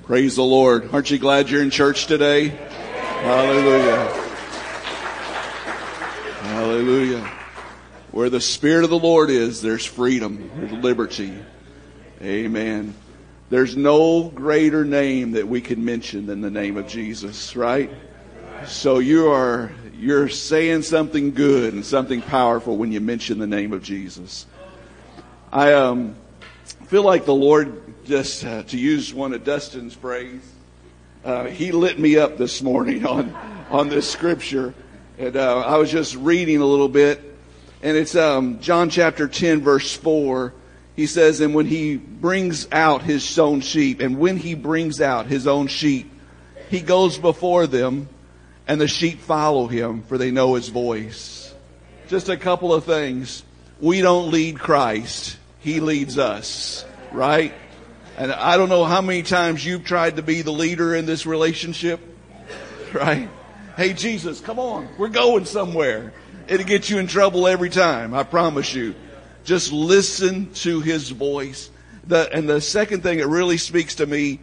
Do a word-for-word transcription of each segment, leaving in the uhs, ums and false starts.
Praise the Lord. Aren't you glad you're in church today? Hallelujah. Hallelujah. Where the Spirit of the Lord is, there's freedom, there's liberty. Amen. There's no greater name that we can mention than the name of Jesus, right? So you are, you're saying something good and something powerful when you mention the name of Jesus. I um, feel like the Lord, just uh, to use one of Dustin's phrase, uh, he lit me up this morning on, on this scripture. And uh, I was just reading a little bit. And it's um, John chapter ten, verse four. He says, and when he brings out his own sheep, and when he brings out his own sheep, he goes before them, and the sheep follow him, for they know his voice. Just a couple of things. We don't lead Christ. He leads us, right? And I don't know how many times you've tried to be the leader in this relationship, right? Hey, Jesus, come on. We're going somewhere. It'll get you in trouble every time. I promise you. Just listen to his voice. The, and the second thing that really speaks to me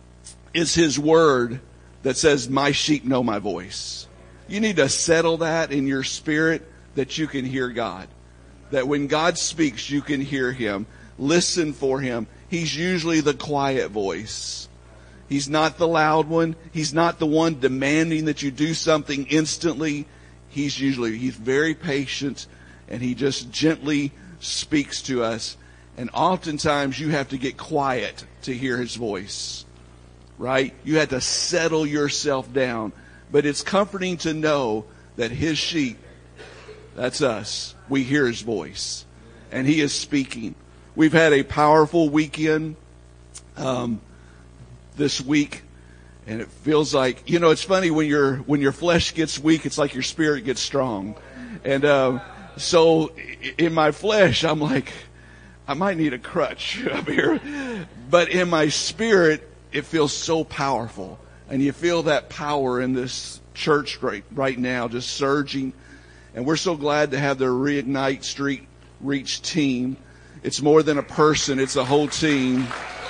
is his word that says, my sheep know my voice. You need to settle that in your spirit that you can hear God. That when God speaks, you can hear him. Listen for him. He's usually the quiet voice. He's not the loud one. He's not the one demanding that you do something instantly. He's usually, he's very patient, and he just gently speaks to us. And oftentimes you have to get quiet to hear his voice, right? You have to settle yourself down. But it's comforting to know that his sheep, that's us, we hear his voice, and he is speaking. We've had a powerful weekend um, this week. And it feels like, you know, it's funny when your when your flesh gets weak, it's like your spirit gets strong. And uh, so in my flesh, I'm like, I might need a crutch up here. But in my spirit, it feels so powerful. And you feel that power in this church right, right now, just surging. And we're so glad to have the Reignite Street Reach team. It's more than a person, it's a whole team.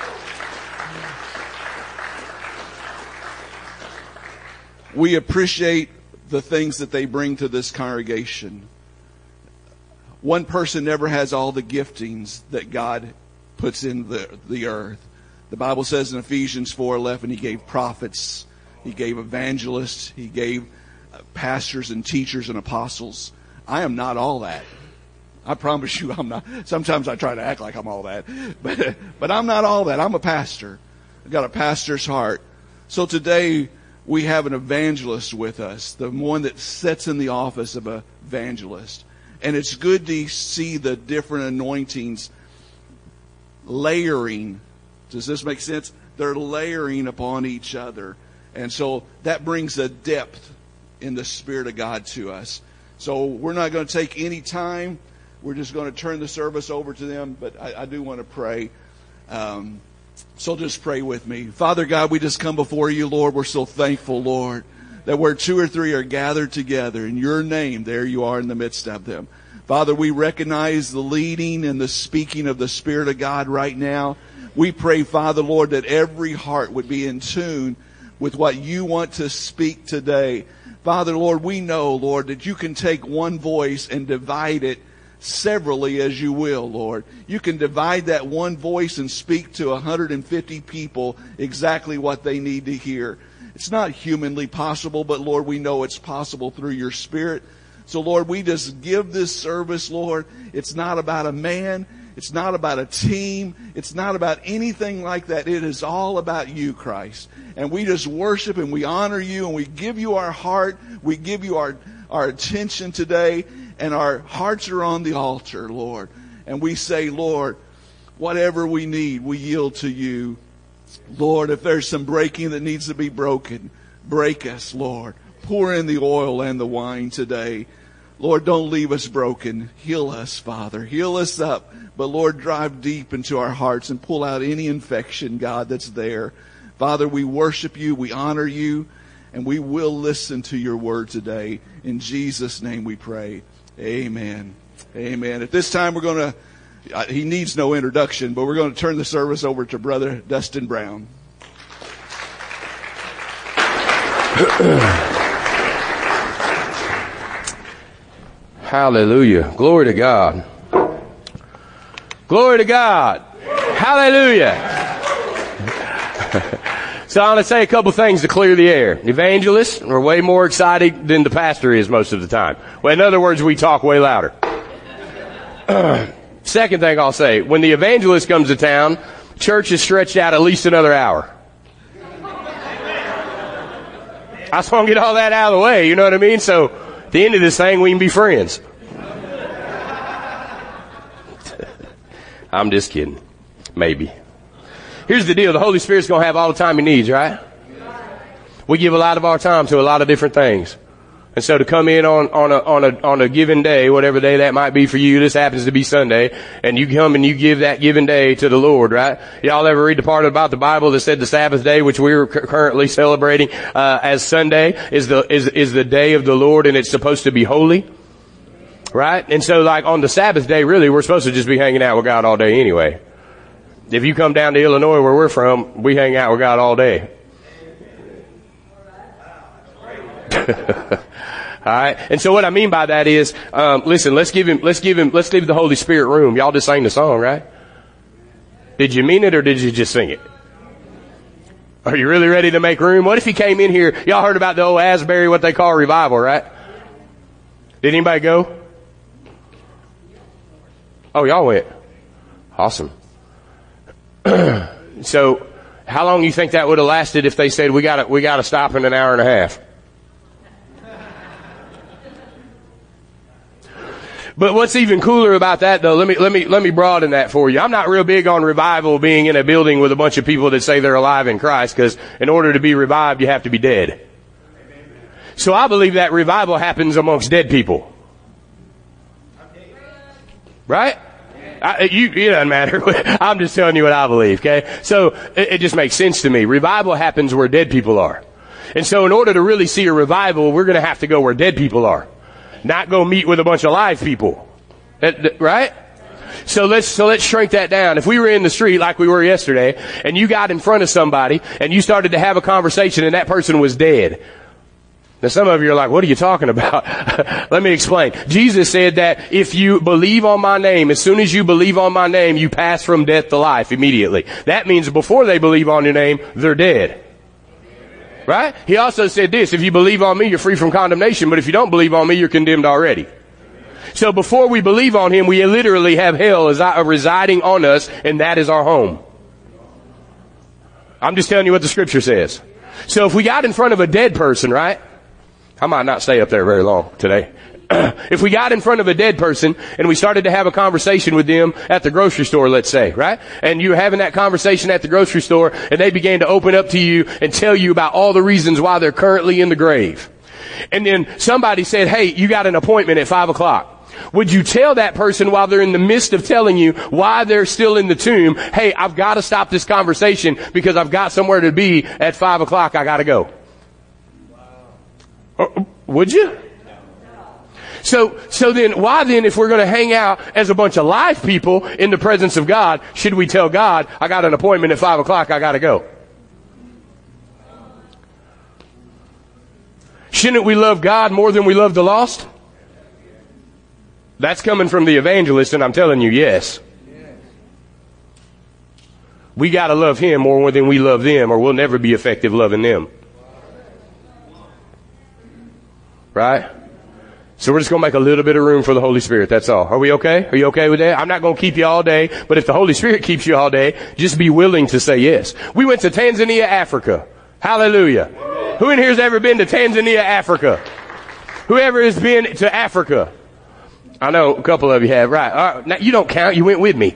We appreciate the things that they bring to this congregation. One person never has all the giftings that God puts in the, the earth. The Bible says in Ephesians four eleven, he gave prophets, he gave evangelists, he gave pastors and teachers and apostles. I am not all that. I promise you I'm not. Sometimes I try to act like I'm all that. But, but I'm not all that. I'm a pastor. I've got a pastor's heart. So today, we have an evangelist with us, the one that sits in the office of an evangelist. And it's good to see the different anointings layering. Does this make sense? They're layering upon each other. And so that brings a depth in the Spirit of God to us. So we're not going to take any time. We're just going to turn the service over to them. But I, I do want to pray. Um, So just pray with me. Father God, we just come before you, Lord. We're so thankful, Lord, that where two or three are gathered together in your name, there you are in the midst of them. Father, we recognize the leading and the speaking of the Spirit of God right now. We pray, Father, Lord, that every heart would be in tune with what you want to speak today. Father, Lord, we know, Lord, that you can take one voice and divide it severally as you will, Lord. You can divide that one voice and speak to one hundred fifty people exactly what they need to hear. It's not humanly possible, but Lord, we know it's possible through your Spirit. So Lord, we just give this service, Lord. It's not about a man. It's not about a team. It's not about anything like that. It is all about you, Christ. And we just worship and we honor you and we give you our heart. We give you our, our attention today. And our hearts are on the altar, Lord. And we say, Lord, whatever we need, we yield to you. Lord, if there's some breaking that needs to be broken, break us, Lord. Pour in the oil and the wine today. Lord, don't leave us broken. Heal us, Father. Heal us up. But Lord, drive deep into our hearts and pull out any infection, God, that's there. Father, we worship you. We honor you. And we will listen to your word today. In Jesus' name we pray. Amen. Amen. At this time, we're going to, he needs no introduction, but we're going to turn the service over to Brother Dustin Brown. Hallelujah. Glory to God. Glory to God. Hallelujah. So I'm going to say a couple things to clear the air. Evangelists are way more excited than the pastor is most of the time. Well, in other words, we talk way louder. Second thing I'll say, when the evangelist comes to town, church is stretched out at least another hour. I just want to get all that out of the way, you know what I mean? So at the end of this thing, we can be friends. I'm just kidding. Maybe. Here's the deal. The Holy Spirit's going to have all the time he needs, right? We give a lot of our time to a lot of different things. And so to come in on, on a, on a, on a given day, whatever day that might be for you, this happens to be Sunday, and you come and you give that given day to the Lord, right? Y'all ever read the part about the Bible that said the Sabbath day, which we're c- currently celebrating, uh, as Sunday, is the, is, is the day of the Lord, and it's supposed to be holy? Right? And so like on the Sabbath day, really, we're supposed to just be hanging out with God all day anyway. If you come down to Illinois where we're from, we hang out with God all day. All right. And so what I mean by that is, um, listen, let's give him, let's give him, let's leave the Holy Spirit room. Y'all just sang the song, right? Did you mean it or did you just sing it? Are you really ready to make room? What if he came in here? Y'all heard about the old Asbury, what they call revival, right? Did anybody go? Oh, y'all went. Awesome. So how long do you think that would have lasted if they said we gotta, we gotta stop in an hour and a half? But what's even cooler about that though, let me, let me, let me broaden that for you. I'm not real big on revival being in a building with a bunch of people that say they're alive in Christ, because in order to be revived, you have to be dead. So I believe that revival happens amongst dead people. Right? I, you, it doesn't matter. I'm just telling you what I believe, okay? So it, it just makes sense to me. Revival happens where dead people are. And so in order to really see a revival, we're going to have to go where dead people are. Not go meet with a bunch of live people. That, that, right? So let's, so let's shrink that down. If we were in the street like we were yesterday, and you got in front of somebody, and you started to have a conversation, and that person was dead. Now some of you are like, what are you talking about? Let me explain. Jesus said that if you believe on my name, as soon as you believe on my name, you pass from death to life immediately. That means before they believe on your name, they're dead. Right? He also said this, if you believe on me, you're free from condemnation, but if you don't believe on me, you're condemned already. So before we believe on him, we literally have hell as residing on us, and that is our home. I'm just telling you what the scripture says. So if we got in front of a dead person, right? I might not stay up there very long today. If we got in front of a dead person and we started to have a conversation with them at the grocery store, let's say, right? And you were having that conversation at the grocery store and they began to open up to you and tell you about all the reasons why they're currently in the grave. And then somebody said, hey, you got an appointment at five o'clock. Would you tell that person while they're in the midst of telling you why they're still in the tomb, hey, I've got to stop this conversation because I've got somewhere to be at five o'clock. I got to go. Wow. Would you? So, so then, why then, if we're going to hang out as a bunch of live people in the presence of God, should we tell God, I got an appointment at five o'clock, I got to go? Shouldn't we love God more than we love the lost? That's coming from the evangelist, and I'm telling you, yes. We got to love him more than we love them, or we'll never be effective loving them. Right? So we're just going to make a little bit of room for the Holy Spirit. That's all. Are we okay? Are you okay with that? I'm not going to keep you all day, but if the Holy Spirit keeps you all day, just be willing to say yes. We went to Tanzania, Africa. Hallelujah. Who in here has ever been to Tanzania, Africa? Whoever has been to Africa? I know a couple of you have. Right. All right. Now, you don't count. You went with me.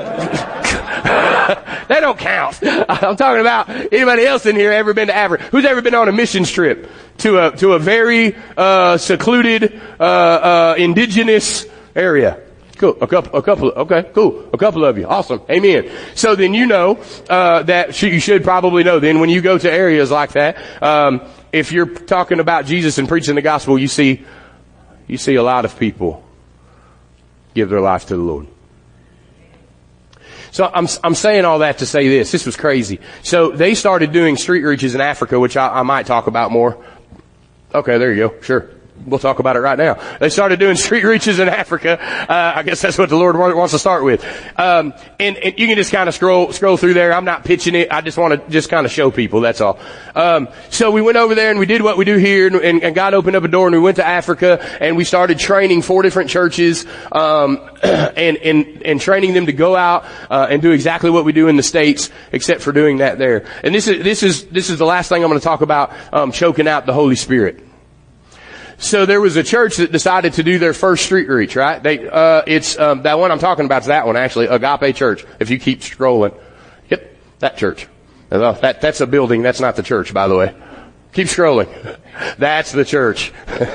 They don't count. I'm talking about anybody else in here ever been to Africa? Who's ever been on a missions trip to a to a very uh secluded uh uh indigenous area? Cool. A couple. A couple. Okay. Cool. A couple of you. Awesome. Amen. So then you know uh that you should probably know. Then when you go to areas like that, um, if you're talking about Jesus and preaching the gospel, you see you see a lot of people give their life to the Lord. So I'm, I'm saying all that to say this. This was crazy. So they started doing street reaches in Africa, which I, I might talk about more. Okay, there you go. Sure. We'll talk about it right now. They started doing street reaches in Africa. Uh, I guess that's what the Lord wants to start with. Um, and, and you can just kind of scroll, scroll through there. I'm not pitching it. I just want to just kind of show people. That's all. Um, so we went over there and we did what we do here, and, and, and God opened up a door and we went to Africa and we started training four different churches, um, and, and, and training them to go out, uh, and do exactly what we do in the States, except for doing that there. And this is, this is, this is the last thing I'm going to talk about, um, choking out the Holy Spirit. So there was a church that decided to do their first street reach, right? They, uh, it's, um, that one I'm talking about is that one actually, Agape Church, if you keep scrolling. Yep, that church. That, that's a building, that's not the church, by the way. Keep scrolling. That's the church.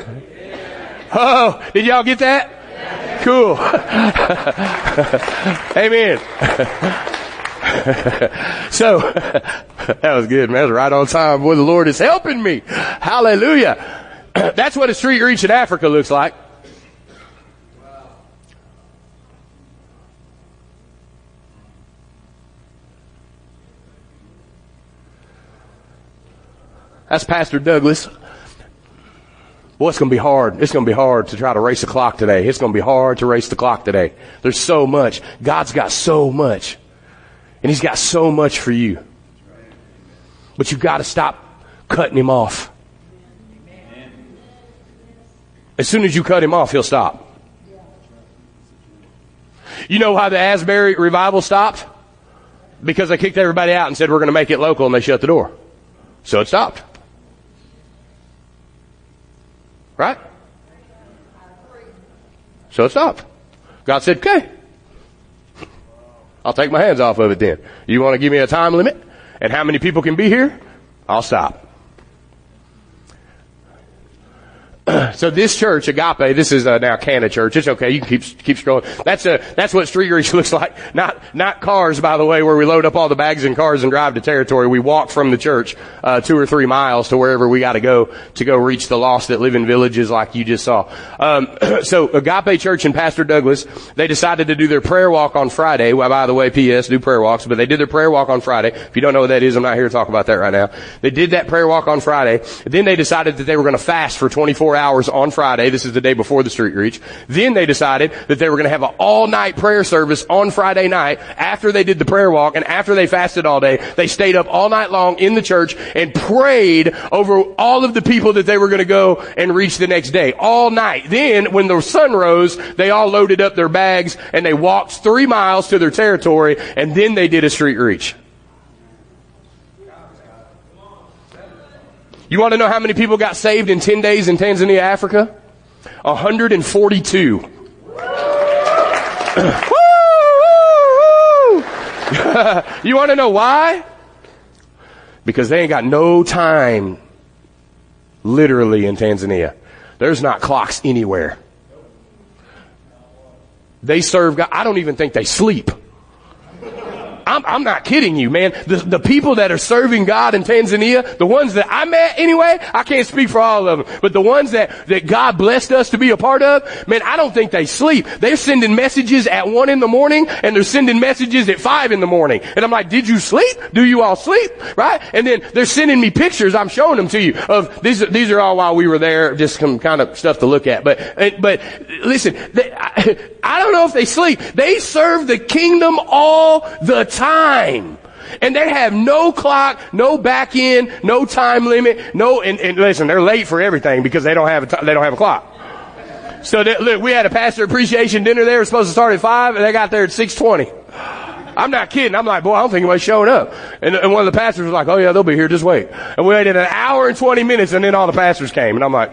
Oh, did y'all get that? Cool. Amen. So, that was good, man. That was right on time. Boy, the Lord is helping me. Hallelujah. That's what a street reach in Africa looks like. That's Pastor Douglas. Boy, it's going to be hard. It's going to be hard to try to race the clock today. It's going to be hard to race the clock today. There's so much. God's got so much. And He's got so much for you. But you've got to stop cutting Him off. As soon as you cut Him off, He'll stop. You know why the Asbury revival stopped? Because they kicked everybody out and said, we're going to make it local, and they shut the door. So it stopped. Right? So it stopped. God said, okay. I'll take my hands off of it then. You want to give me a time limit and how many people can be here? I'll stop. So this church, Agape, this is uh, now Cana Church. It's okay. You can keep keep scrolling. That's a that's what street reach looks like. Not not cars, by the way, where we load up all the bags in cars and drive to territory. We walk from the church uh, two or three miles to wherever we got to go to go reach the lost that live in villages, like you just saw. Um, so Agape Church and Pastor Douglas, they decided to do their prayer walk on Friday. Well, by the way, P S do prayer walks, but they did their prayer walk on Friday. If you don't know what that is, I'm not here to talk about that right now. They did that prayer walk on Friday. Then they decided that they were going to fast for twenty-four hours on Friday. This is the day before the street reach. Then they decided that they were going to have an all-night prayer service on Friday night after they did the prayer walk, and after they fasted all day. They stayed up all night long in the church and prayed over all of the people that they were going to go and reach the next day. All night. Then, when the sun rose, they all loaded up their bags and they walked three miles to their territory, and then they did a street reach. You want to know how many people got saved in ten days in Tanzania, Africa? one hundred forty-two. You want to know why? Because they ain't got no time, literally, in Tanzania. There's not clocks anywhere. They serve God. I don't even think they sleep. I'm, I'm not kidding you, man. The, the people that are serving God in Tanzania, the ones that I met anyway, I can't speak for all of them, but the ones that, that God blessed us to be a part of, man, I don't think they sleep. They're sending messages at one in the morning, and they're sending messages at five in the morning. And I'm like, did you sleep? Do you all sleep? Right? And then they're sending me pictures, I'm showing them to you, of, these, these are all while we were there, just some kind of stuff to look at. But, but, listen, they, I, I don't know if they sleep. They serve the kingdom all the time. Time. And they have no clock, no back end, no time limit, no, and, and listen, they're late for everything because they don't have a t- they don't have a clock. So they, look, we had a pastor appreciation dinner there. It was supposed to start at five, and they got there at six twenty. I'm not kidding. I'm like, boy, I don't think anybody's showing up. And, and one of the pastors was like, oh yeah, they'll be here. Just wait. And we waited an hour and twenty minutes, and then all the pastors came, and I'm like,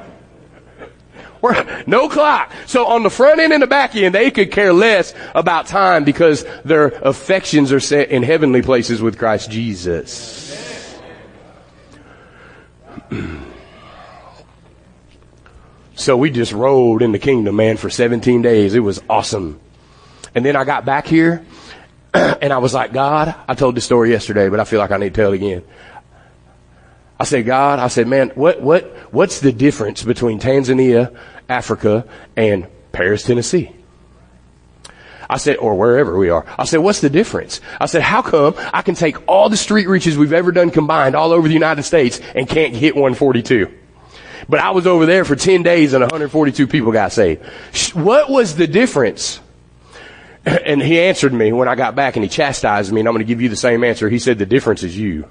no clock. So on the front end and the back end, they could care less about time because their affections are set in heavenly places with Christ Jesus. So we just rolled in the kingdom, man, for seventeen days. It was awesome. And then I got back here and I was like, God, I told this story yesterday, but I feel like I need to tell it again. I said, God, I said, man, what, what, what's the difference between Tanzania, Africa, and Paris, Tennessee? I said, or wherever we are. I said, what's the difference? I said, how come I can take all the street reaches we've ever done combined all over the United States and can't hit one forty-two? But I was over there for ten days and one hundred forty-two people got saved. What was the difference? And he answered me when I got back, and he chastised me, and I'm going to give you the same answer. He said, the difference is you.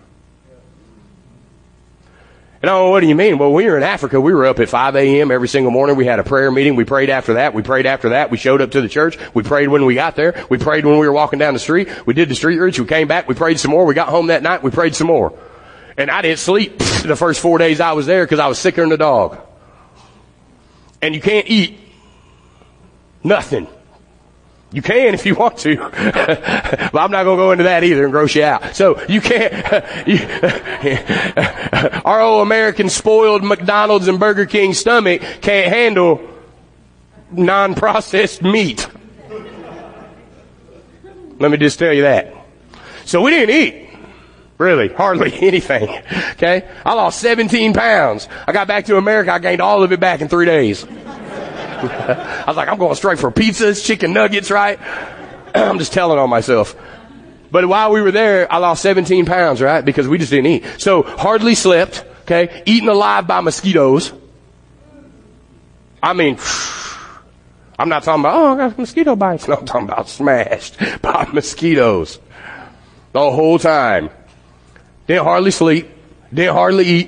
And oh, what do you mean? Well, we were in Africa. We were up at five a.m. every single morning. We had a prayer meeting. We prayed after that. We prayed after that. We showed up to the church. We prayed when we got there. We prayed when we were walking down the street. We did the street reach. We came back. We prayed some more. We got home that night. We prayed some more. And I didn't sleep the first four days I was there because I was sicker than a dog. And you can't eat nothing. You can if you want to. But I'm not going to go into that either and gross you out. So you can't, you, our old American spoiled McDonald's and Burger King stomach can't handle non-processed meat. Let me just tell you that. So we didn't eat. Really, hardly anything. Okay? I lost seventeen pounds. I got back to America. I gained all of it back in three days. I was like, I'm going straight for pizzas, chicken nuggets, right? I'm just telling on myself. But while we were there, I lost seventeen pounds, right? Because we just didn't eat. So hardly slept, okay? Eaten alive by mosquitoes. I mean, I'm not talking about, oh, I got mosquito bites. No, I'm talking about smashed by mosquitoes. The whole time. Didn't hardly sleep. Didn't hardly eat.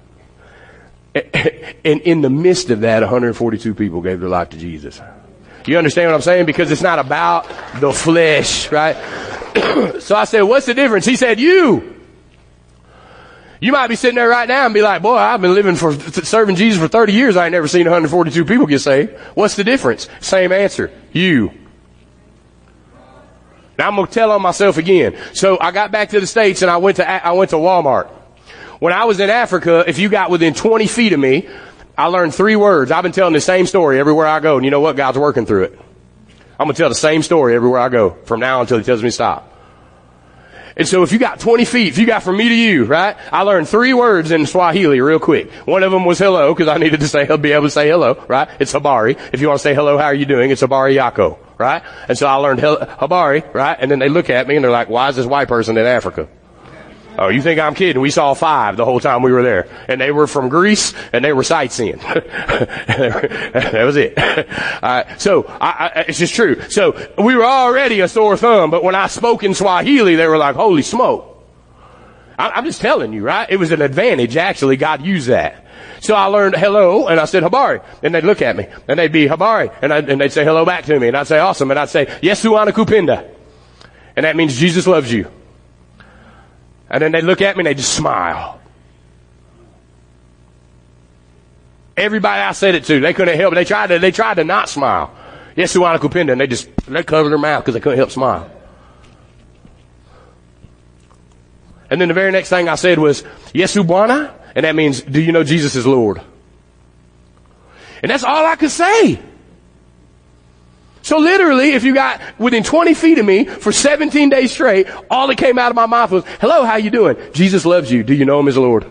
And in the midst of that, one hundred forty-two people gave their life to Jesus. You understand what I'm saying? Because it's not about the flesh, right? So I said, what's the difference? He said, you. You might be sitting there right now and be like, boy, I've been living for, serving Jesus for thirty years. I ain't never seen one hundred forty-two people get saved. What's the difference? Same answer. You. Now I'm going to tell on myself again. So I got back to the States and I went to, I went to Walmart. When I was in Africa, if you got within twenty feet of me, I learned three words. I've been telling the same story everywhere I go. And you know what? God's working through it. I'm going to tell the same story everywhere I go from now until he tells me to stop. And so if you got twenty feet, if you got from me to you, right? I learned three words in Swahili real quick. One of them was hello, because I needed to say, be able to say hello, right? It's habari. If you want to say hello, how are you doing? It's habari yako, right? And so I learned habari, right? And then they look at me and they're like, why is this white person in Africa? Oh, you think I'm kidding? We saw five the whole time we were there. And they were from Greece, and they were sightseeing. That was it. All right. So, I, I, it's just true. So, we were already a sore thumb, but when I spoke in Swahili, they were like, holy smoke. I, I'm just telling you, right? It was an advantage, actually. God used that. So I learned hello, and I said habari. And they'd look at me, and they'd be habari. And, I'd, and they'd say hello back to me, and I'd say awesome. And I'd say, Yesu anakupenda. And that means Jesus loves you. And then they look at me and they just smile. Everybody I said it to, they couldn't help it. They tried to, they tried to not smile. Yesu anakupenda, and they just, they covered their mouth because they couldn't help smile. And then the very next thing I said was, Yesu Bwana, and that means, do you know Jesus is Lord? And that's all I could say. So literally, if you got within twenty feet of me for seventeen days straight, all that came out of my mouth was, hello, how you doing? Jesus loves you. Do you know him as Lord?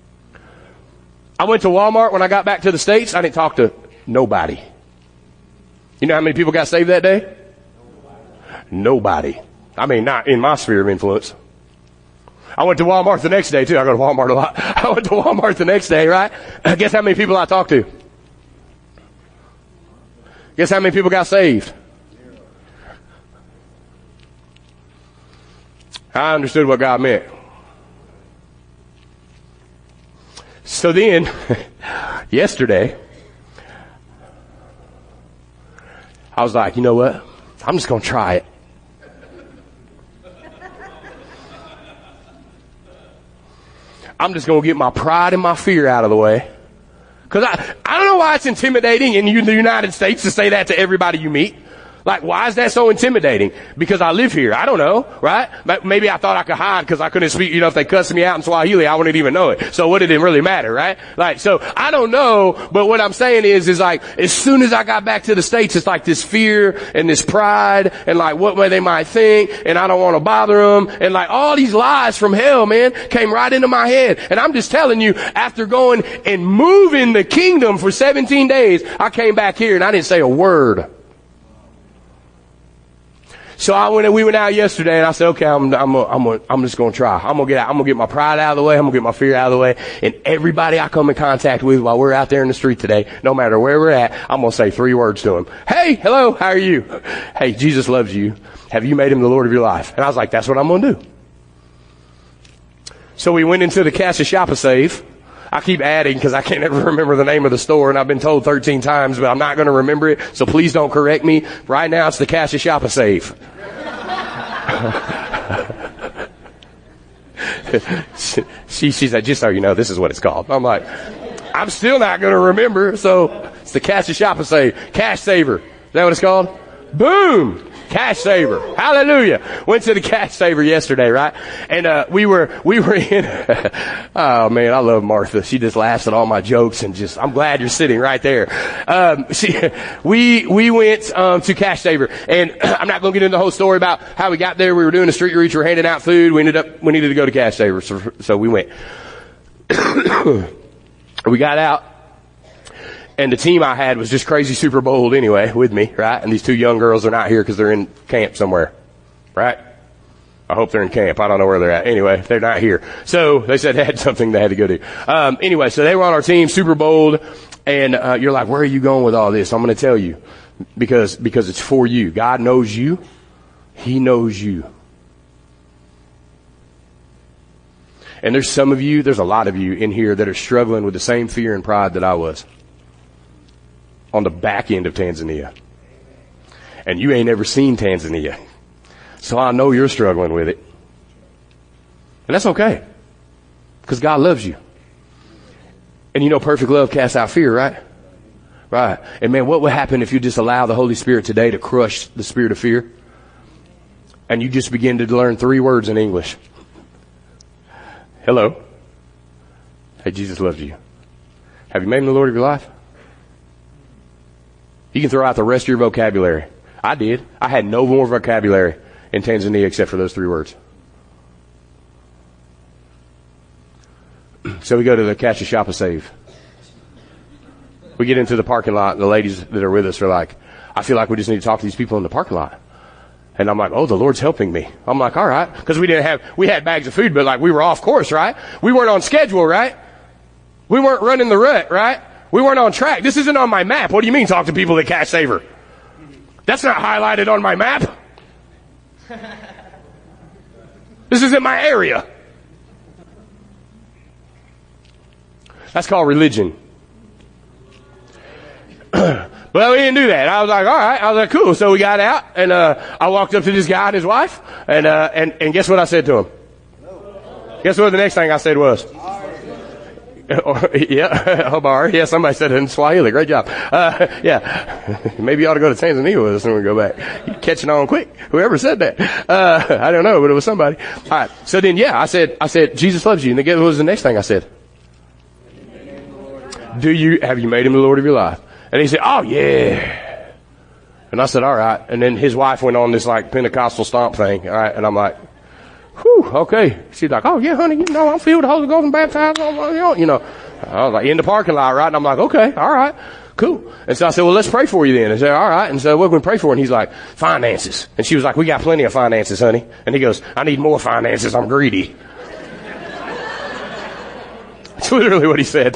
I went to Walmart when I got back to the States. I didn't talk to nobody. You know how many people got saved that day? Nobody. I mean, not in my sphere of influence. I went to Walmart the next day too. I go to Walmart a lot. I went to Walmart the next day, right? Guess how many people I talked to? Guess how many people got saved? I understood what God meant. So then, yesterday, I was like, you know what? I'm just going to try it. I'm just going to get my pride and my fear out of the way. Because I, I don't know why it's intimidating in the United States to say that to everybody you meet. Like, why is that so intimidating? Because I live here. I don't know, right? Maybe I thought I could hide because I couldn't speak. You know, if they cussed me out in Swahili, I wouldn't even know it. So what did it really matter, right? Like, so I don't know, but what I'm saying is, is like, as soon as I got back to the States, it's like this fear and this pride and like what way they might think, and I don't want to bother them, and like all these lies from hell, man, came right into my head. And I'm just telling you, after going and moving the kingdom for seventeen days, I came back here and I didn't say a word. So I went, we went out yesterday and I said, okay, I'm, I'm, I'm, I'm just going to try. I'm going to get out. I'm going to get my pride out of the way. I'm going to get my fear out of the way. And everybody I come in contact with while we're out there in the street today, no matter where we're at, I'm going to say three words to them. Hey, hello, how are you? Hey, Jesus loves you. Have you made him the Lord of your life? And I was like, that's what I'm going to do. So we went into the Cash Shop Save. I keep adding because I can't ever remember the name of the store, and I've been told thirteen times, but I'm not going to remember it, so please don't correct me. Right now, it's the Cash Shop Save. she, she said, just so you know, this is what it's called. I'm like, I'm still not going to remember, so it's the Cash Shop Save. Cash Saver. Is that what it's called? Boom! Cash Saver. Hallelujah. Went to the Cash Saver yesterday, right? And, uh, we were, we were in, oh man, I love Martha. She just laughs at all my jokes and just, I'm glad you're sitting right there. Um, she, we, we went, um, to Cash Saver, and I'm not going to get into the whole story about how we got there. We were doing a street reach. We were handing out food. We ended up, we needed to go to Cash Saver. So, so we went. We got out. And the team I had was just crazy super bold anyway with me, right? And these two young girls are not here because they're in camp somewhere, right? I hope they're in camp. I don't know where they're at. Anyway, they're not here. So they said they had something they had to go do. Um, anyway, so they were on our team, super bold. And, uh, you're like, where are you going with all this? I'm going to tell you because, because it's for you. God knows you. He knows you. And there's some of you, there's a lot of you in here that are struggling with the same fear and pride that I was. On the back end of Tanzania. And you ain't ever seen Tanzania. So I know you're struggling with it. And that's okay. Because God loves you. And you know perfect love casts out fear, right? Right. And man, what would happen if you just allow the Holy Spirit today to crush the spirit of fear? And you just begin to learn three words in English. Hello. Hey, Jesus loves you. Have you made him the Lord of your life? You can throw out the rest of your vocabulary. I did. I had no more vocabulary in Tanzania except for those three words. So we go to the Cash Shop Save. We get into the parking lot, and the ladies that are with us are like, I feel like we just need to talk to these people in the parking lot. And I'm like, oh, the Lord's helping me. I'm like, all right. Because we didn't have, we had bags of food, but like we were off course, right? We weren't on schedule, right? We weren't running the rut, right? We weren't on track. This isn't on my map. What do you mean talk to people at Cash Saver? That's not highlighted on my map. This isn't my area. That's called religion. Well, we didn't do that. I was like, all right. I was like, cool. So we got out, and uh I walked up to this guy and his wife, and uh and, and guess what I said to him? Guess what the next thing I said was? Or, yeah, Obar. Yeah, somebody said it in Swahili. Great job. Uh, yeah. Maybe you ought to go to Tanzania with us when we go back. You're catching on quick. Whoever said that. Uh, I don't know, but it was somebody. All right. So then, yeah, I said, I said, Jesus loves you. And then guess what was the next thing I said? Do you, have you made him the Lord of your life? And he said, oh yeah. And I said, all right. And then his wife went on this like Pentecostal stomp thing. All right. And I'm like, whew, okay. She's like, oh yeah, honey, you know, I'm filled with the Holy Ghost and baptized. You know, I was like in the parking lot, right? And I'm like, okay, all right, cool. And so I said, well, let's pray for you then. And I said, all right. And so what can we pray for? And he's like, finances. And she was like, we got plenty of finances, honey. And he goes, I need more finances. I'm greedy. That's literally what he said.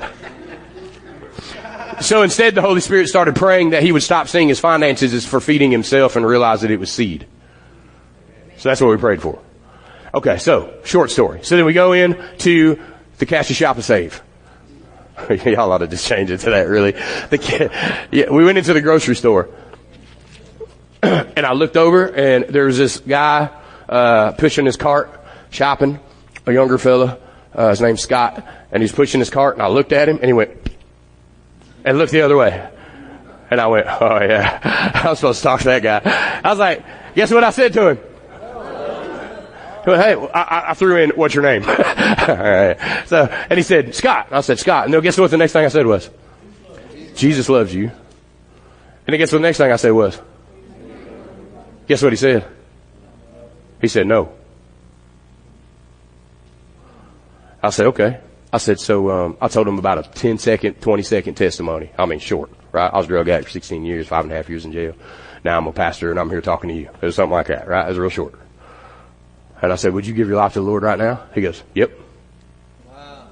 So instead, the Holy Spirit started praying that he would stop seeing his finances as for feeding himself and realize that it was seed. So that's what we prayed for. Okay, so, short story. So then we go in to the Cash Shop Save. Y'all ought to just change it to that, really. The, yeah, we went into the grocery store. And I looked over, and there was this guy uh pushing his cart, shopping, a younger fella. Uh, his name's Scott. And he's pushing his cart, and I looked at him, and he went, and looked the other way. And I went, oh yeah, I was supposed to talk to that guy. I was like, guess what I said to him? Hey, I, I threw in, what's your name? All right. So, and he said, Scott. I said, Scott. And then guess what the next thing I said was? Jesus loves you. And then guess what the next thing I said was? Guess what he said? He said, no. I said, okay. I said, so, um, I told him about a ten second, twenty second testimony. I mean, short, right? I was a drug addict for sixteen years, five and a half years in jail. now I'm a pastor and I'm here talking to you. It was something like that, right? It was real short. And I said, would you give your life to the Lord right now? He goes, yep. Wow.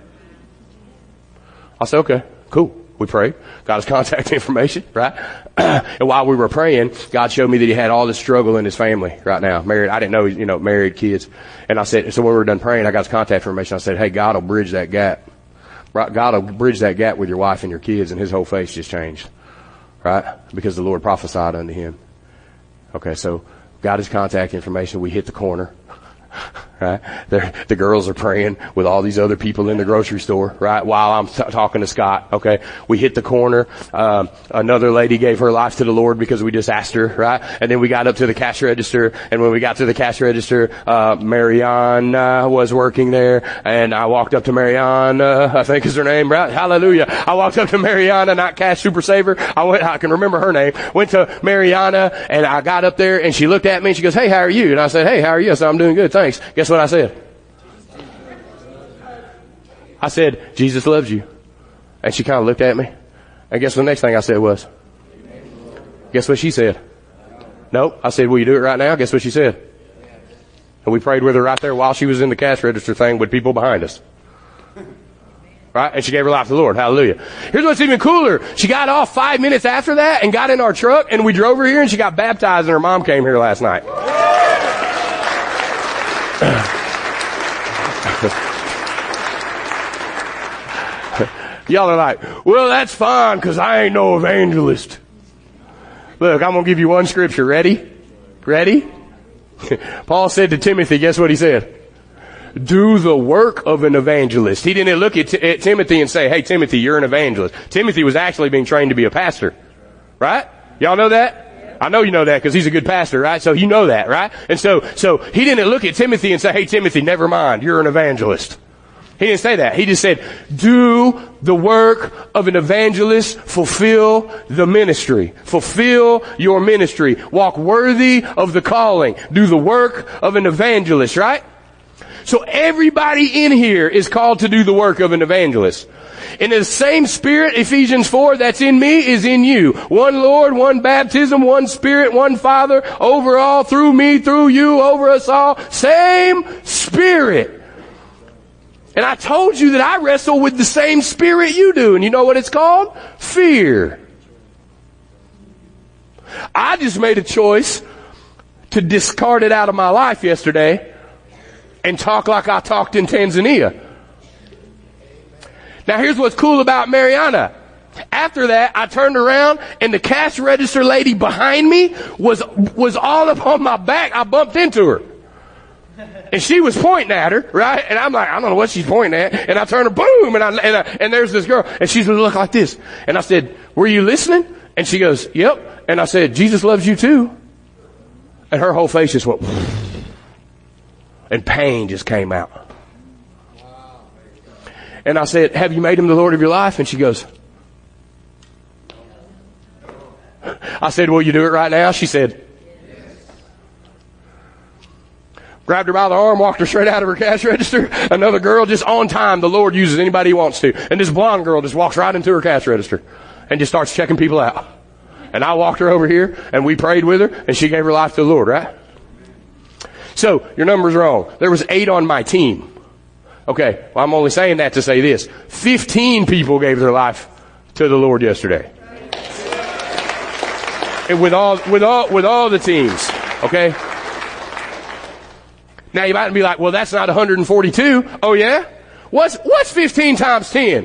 I said, okay, cool. We prayed, got his contact information, right? And while we were praying, God showed me that he had all this struggle in his family right now. Married, I didn't know, you know, married kids. And I said, so when we were done praying, I got his contact information. I said, hey, God will bridge that gap. Right? God will bridge that gap with your wife and your kids. And his whole face just changed, right? Because the Lord prophesied unto him. Okay, so got his contact information. We hit the corner. Right? They're, the girls are praying with all these other people in the grocery store, right? While I'm t- talking to Scott, okay? We hit the corner. Um, another lady gave her life to the Lord because we just asked her, right? And then we got up to the cash register, and when we got to the cash register, uh, Mariana was working there, and I walked up to Mariana, I think is her name, right? Hallelujah. I walked up to Mariana, not Cash Super Saver. I went, I can remember her name. Went to Mariana, and I got up there, and she looked at me, and she goes, hey, how are you? And I said, hey, how are you? I said, I'm doing good, thanks. Guess what I said? I said, Jesus loves you. And she kind of looked at me. And guess what the next thing I said was? Guess what she said? Nope. I said, will you do it right now? Guess what she said? And we prayed with her right there while she was in the cash register thing with people behind us. Right? And she gave her life to the Lord. Hallelujah. Here's what's even cooler. She got off five minutes after that and got in our truck, and we drove her here, and she got baptized, and her mom came here last night. Y'all are like, well, that's fine because I ain't no evangelist. Look, I'm going to give you one scripture. Ready? Ready? Paul said to Timothy, guess what he said? Do the work of an evangelist. He didn't look at, T- at Timothy and say, hey, Timothy, you're an evangelist. Timothy was actually being trained to be a pastor. Right? Y'all know that? I know you know that because he's a good pastor, right? So you know that, right? And so, so he didn't look at Timothy and say, hey, Timothy, never mind, you're an evangelist. He didn't say that. He just said, do the work of an evangelist, fulfill the ministry. Fulfill your ministry. Walk worthy of the calling. Do the work of an evangelist, right? So everybody in here is called to do the work of an evangelist. In the same spirit, Ephesians four, that's in me is in you. One Lord, one baptism, one Spirit, one Father, over all, through me, through you, over us all. Same Spirit. And I told you that I wrestle with the same spirit you do. And you know what it's called? Fear. I just made a choice to discard it out of my life yesterday and talk like I talked in Tanzania. Now here's what's cool about Mariana. After that, I turned around and the cash register lady behind me was, was all up on my back. I bumped into her. And she was pointing at her, right? And I'm like, I don't know what she's pointing at. And I turn her, boom, and I, and, I, and there's this girl, and she's gonna look like this. And I said, were you listening? And she goes, yep. And I said, Jesus loves you too. And her whole face just went, and pain just came out. And I said, have you made him the Lord of your life? And she goes, I said, will you do it right now? She said, grabbed her by the arm, walked her straight out of her cash register. Another girl, just on time, the Lord uses anybody he wants to. And this blonde girl just walks right into her cash register and just starts checking people out. And I walked her over here and we prayed with her and she gave her life to the Lord, right? So, your number's wrong. There was eight on my team. Okay, well, I'm only saying that to say this. Fifteen people gave their life to the Lord yesterday. And with all, with all, with all the teams, okay? Now you might be like, well, that's not one hundred forty-two. Oh yeah? What's, what's fifteen times ten?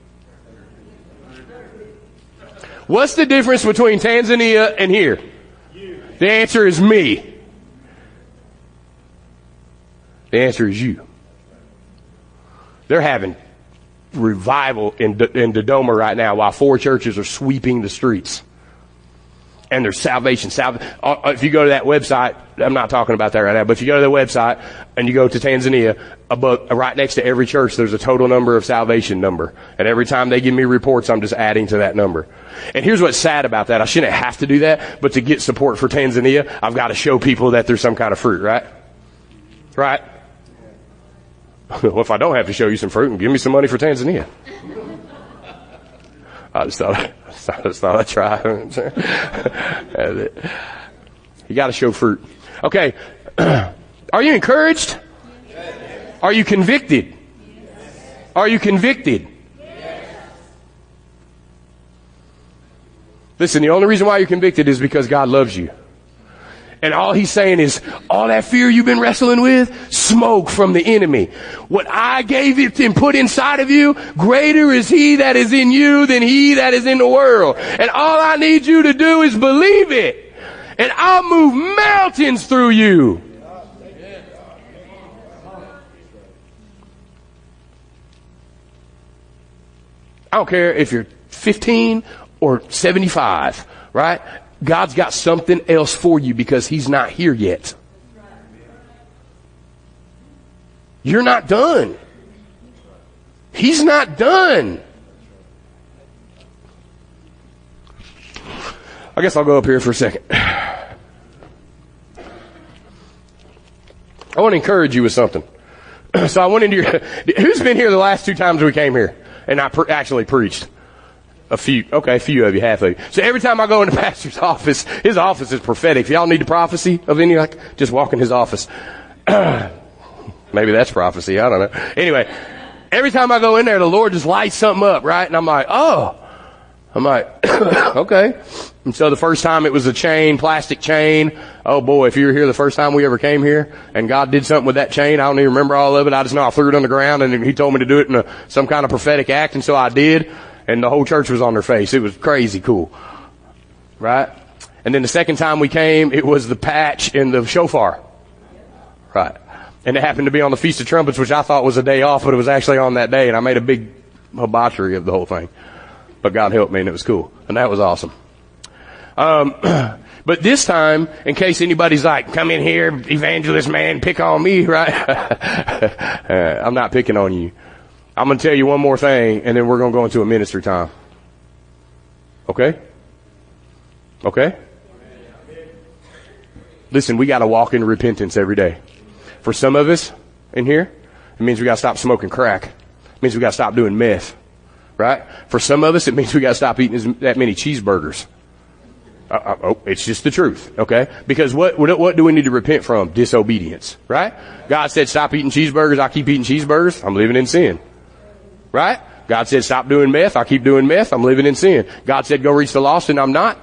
What's the difference between Tanzania and here? The answer is me. The answer is you. They're having revival in, in Dodoma right now while four churches are sweeping the streets. And there's salvation. Salve- if you go to that website, I'm not talking about that right now, but if you go to the website and you go to Tanzania, above, right next to every church, there's a total number of salvation number. And every time they give me reports, I'm just adding to that number. And here's what's sad about that. I shouldn't have to do that, but to get support for Tanzania, I've got to show people that there's some kind of fruit, right? Right? Well, if I don't have to show you some fruit, give me some money for Tanzania. I just thought, That's not a try. You got to show fruit. Okay. Are you encouraged? Are you convicted? Are you convicted? Listen, the only reason why you're convicted is because God loves you. And all he's saying is, all that fear you've been wrestling with, smoke from the enemy. What I gave it and put inside of you, greater is he that is in you than he that is in the world. And all I need you to do is believe it. And I'll move mountains through you. I don't care if you're fifteen or seventy-five, right? God's got something else for you because he's not here yet. You're not done. He's not done. I guess I'll go up here for a second. I want to encourage you with something. So I went into your, who's been here the last two times we came here and I pre- actually preached? A few, okay, a few of you, half of you. So every time I go into pastor's office, his office is prophetic. If y'all need a prophecy of any, like, just walk in his office. Maybe that's prophecy, I don't know. Anyway, every time I go in there, the Lord just lights something up, right? And I'm like, oh. I'm like, okay. And so the first time it was a chain, plastic chain. Oh boy, if you were here the first time we ever came here and God did something with that chain, I don't even remember all of it. I just know I threw it on the ground and he told me to do it in a, some kind of prophetic act, and so I did. And the whole church was on their face. It was crazy cool. Right? And then the second time we came, it was the patch in the shofar. Right. And it happened to be on the Feast of Trumpets, which I thought was a day off, but it was actually on that day, and I made a big debauchery of the whole thing. But God helped me, and it was cool. And that was awesome. Um, but this time, in case anybody's like, come in here, evangelist man, pick on me, right? uh, I'm not picking on you. I'm going to tell you one more thing, and then we're going to go into a ministry time. Okay? Okay? Listen, we got to walk in repentance every day. For some of us in here, it means we got to stop smoking crack. It means we got to stop doing meth. Right? For some of us, it means we got to stop eating as, that many cheeseburgers. Uh, uh, oh, it's just the truth. Okay? Because what, what what do we need to repent from? Disobedience. Right? God said, stop eating cheeseburgers. I keep eating cheeseburgers. I'm living in sin. Right? God said, stop doing meth. I keep doing meth. I'm living in sin. God said, go reach the lost, and I'm not.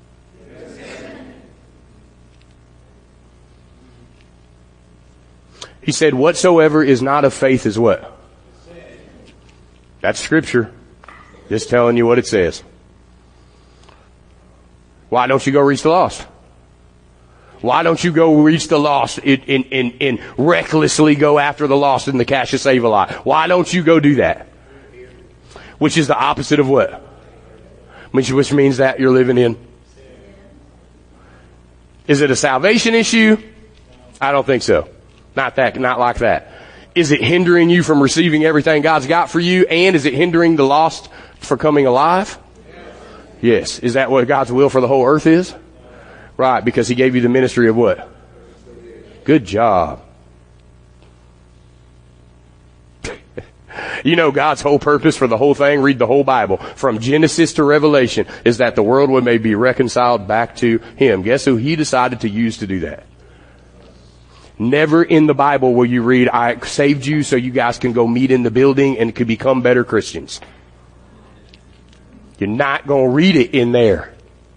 He said, whatsoever is not of faith is what? That's scripture. Just telling you what it says. Why don't you go reach the lost? Why don't you go reach the lost and, and, and, and recklessly go after the lost in the cash to save a lot? Why don't you go do that? Which is the opposite of what? Which, which means that you're living in. Is it a salvation issue? I don't think so. Not that, not like that. Is it hindering you from receiving everything God's got for you? And is it hindering the lost for coming alive? Yes. Is that what God's will for the whole earth is? Right, because he gave you the ministry of what? Good job. You know, God's whole purpose for the whole thing, read the whole Bible, from Genesis to Revelation, is that the world would may be reconciled back to him. Guess who he decided to use to do that? Never in the Bible will you read, I saved you so you guys can go meet in the building and could become better Christians. You're not going to read it in there.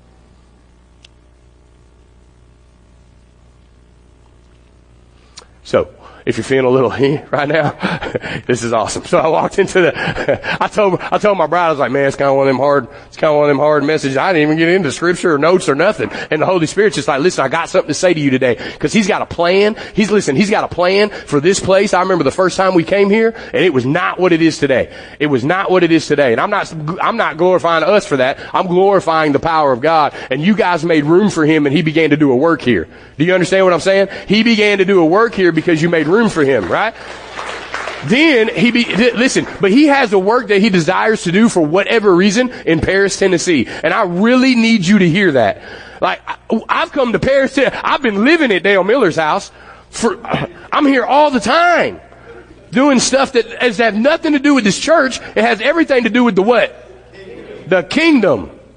So, if you're feeling a little right now, this is awesome. So I walked into the, I told, I told my bride, I was like, man, it's kind of one of them hard, it's kind of one of them hard messages. I didn't even get into scripture or notes or nothing. And the Holy Spirit's just like, listen, I got something to say to you today. Cause he's got a plan. He's, listen, he's got a plan for this place. I remember the first time we came here and it was not what it is today. It was not what it is today. And I'm not, I'm not glorifying us for that. I'm glorifying the power of God. And you guys made room for him and he began to do a work here. Do you understand what I'm saying? He began to do a work here because you made room for him, right? Then he be, listen, but he has a work that he desires to do for whatever reason in Paris, Tennessee. And I really need you to hear that. Like, I've come to Paris, I've been living at Dale Miller's house for, I'm here all the time. Doing stuff that has had nothing to do with this church. It has everything to do with the what? The kingdom.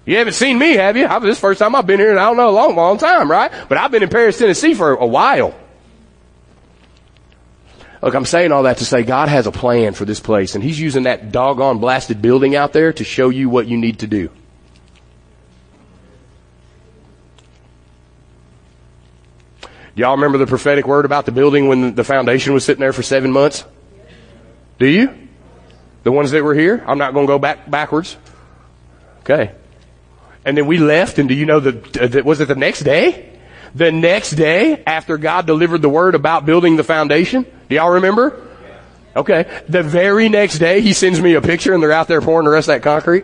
You haven't seen me, have you? I, this is the first time I've been here in I don't know a long, long time, right? But I've been in Paris, Tennessee for a while. Look, I'm saying all that to say God has a plan for this place, and He's using that doggone blasted building out there to show you what you need to do. Y'all remember the prophetic word about the building when the foundation was sitting there for seven months? Do you? The ones that were here? I'm not going to go back backwards. Okay. And then we left, and do you know that, was it the next day? The next day after God delivered the word about building the foundation? Do y'all remember? Okay. The very next day He sends me a picture and they're out there pouring the rest of that concrete.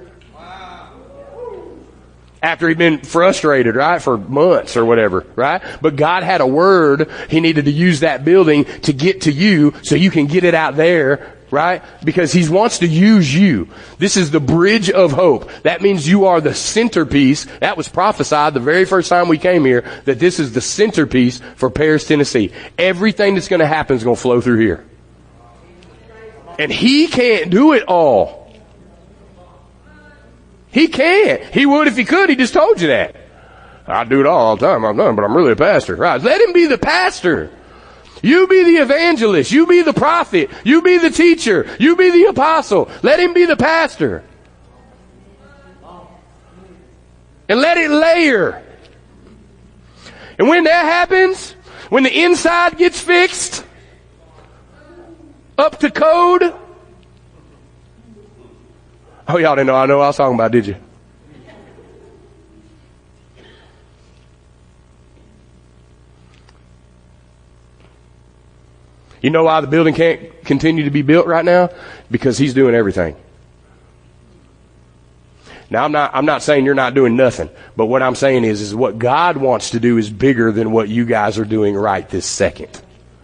After he'd been frustrated, right, for months or whatever, right? But God had a word. He needed to use that building to get to you so you can get it out there, right? Because He wants to use you. This is the bridge of hope. That means you are the centerpiece. That was prophesied the very first time we came here, that this is the centerpiece for Paris, Tennessee. Everything that's going to happen is going to flow through here. And He can't do it all. He can't. He would if He could. He just told you that. I do it all, all the time. I'm done, but I'm really a pastor. Right. Let Him be the pastor. You be the evangelist. You be the prophet. You be the teacher. You be the apostle. Let Him be the pastor. And let it layer. And when that happens, when the inside gets fixed, up to code. Oh, y'all didn't know I know what I was talking about, did you? You know why the building can't continue to be built right now? Because He's doing everything. Now, I'm not, I'm not saying you're not doing nothing, but what I'm saying is, is what God wants to do is bigger than what you guys are doing right this second.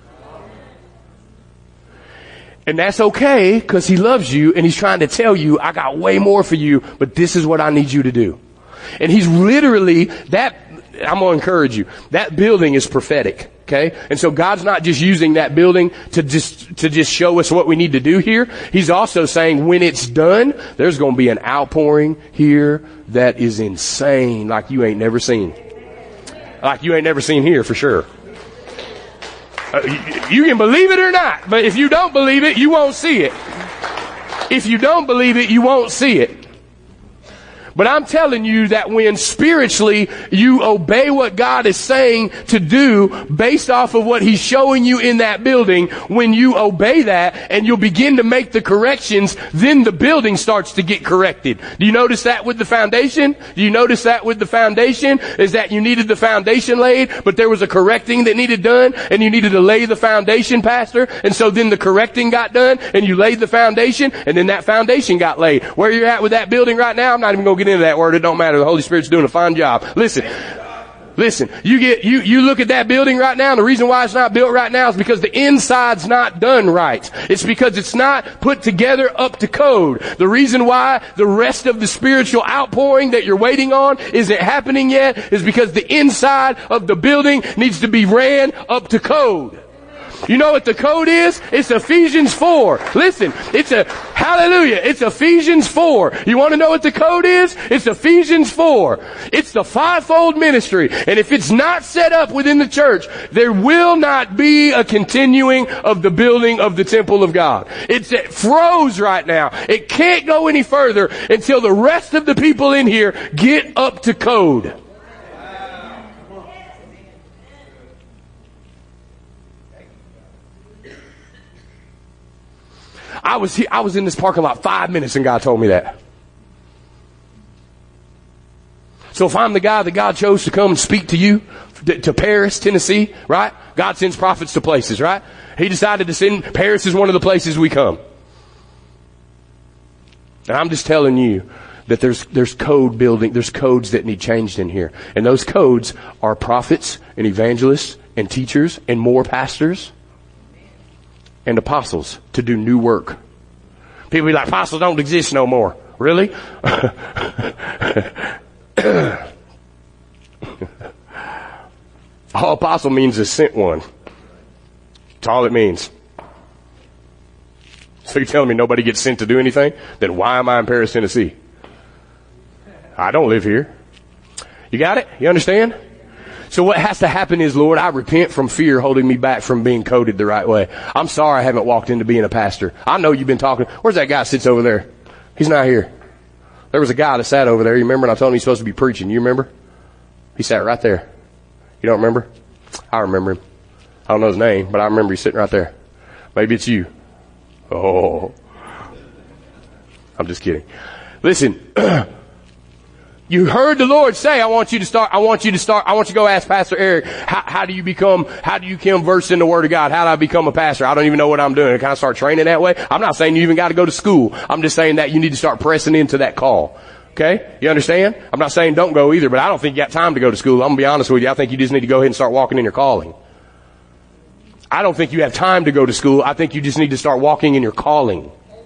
And that's okay, because He loves you and He's trying to tell you, I got way more for you, but this is what I need you to do. And He's literally, that, I'm going to encourage you, that building is prophetic, okay? And so God's not just using that building to just, to just show us what we need to do here. He's also saying when it's done, there's going to be an outpouring here that is insane, like you ain't never seen. Like you ain't never seen here, for sure. Uh, you, you can believe it or not, but if you don't believe it, you won't see it. If you don't believe it, you won't see it. But I'm telling you that when spiritually you obey what God is saying to do based off of what He's showing you in that building, when you obey that and you'll begin to make the corrections, then the building starts to get corrected. Do you notice that with the foundation? Do you notice that with the foundation? Is that you needed the foundation laid, but there was a correcting that needed done, and you needed to lay the foundation, Pastor, and so then the correcting got done, and you laid the foundation, and then that foundation got laid. Where you're at with that building right now, I'm not even going to get into that word. It don't matter. The Holy Spirit's doing a fine job. Listen, listen, you get, you, you look at that building right now, and the reason why it's not built right now is because the inside's not done right. It's because it's not put together up to code. The reason why the rest of the spiritual outpouring that you're waiting on isn't happening yet is because the inside of the building needs to be ran up to code. You know what the code is? It's Ephesians four. Listen, it's a, hallelujah, it's Ephesians four. You want to know what the code is? It's Ephesians four. It's the fivefold ministry. And if it's not set up within the church, there will not be a continuing of the building of the temple of God. It's it froze right now. It can't go any further until the rest of the people in here get up to code. I was here, I was in this parking lot five minutes and God told me that. So if I'm the guy that God chose to come and speak to you, to Paris, Tennessee, right? God sends prophets to places, right? He decided to send, Paris is one of the places we come. And I'm just telling you that there's, there's code building, there's codes that need changed in here. And those codes are prophets and evangelists and teachers and more pastors and apostles to do new work. People be like, apostles don't exist no more. Really? All apostle means is sent one. That's all it means. So you're telling me nobody gets sent to do anything? Then why am I in Paris, Tennessee? I don't live here. You got it? You understand? So what has to happen is, Lord, I repent from fear holding me back from being coded the right way. I'm sorry I haven't walked into being a pastor. I know you've been talking. Where's that guy that sits over there? He's not here. There was a guy that sat over there. You remember? And I told him he's supposed to be preaching. You remember? He sat right there. You don't remember? I remember him. I don't know his name, but I remember he's sitting right there. Maybe it's you. Oh. I'm just kidding. Listen. You heard the Lord say, I want you to start, I want you to start, I want you to go ask Pastor Eric, how, how do you become, how do you become versed in the Word of God? How do I become a pastor? I don't even know what I'm doing. Can I start training that way? I'm not saying you even got to go to school. I'm just saying that you need to start pressing into that call. Okay? You understand? I'm not saying don't go either, but I don't think you got time to go to school. I'm going to be honest with you. I think you just need to go ahead and start walking in your calling. I don't think you have time to go to school. I think you just need to start walking in your calling.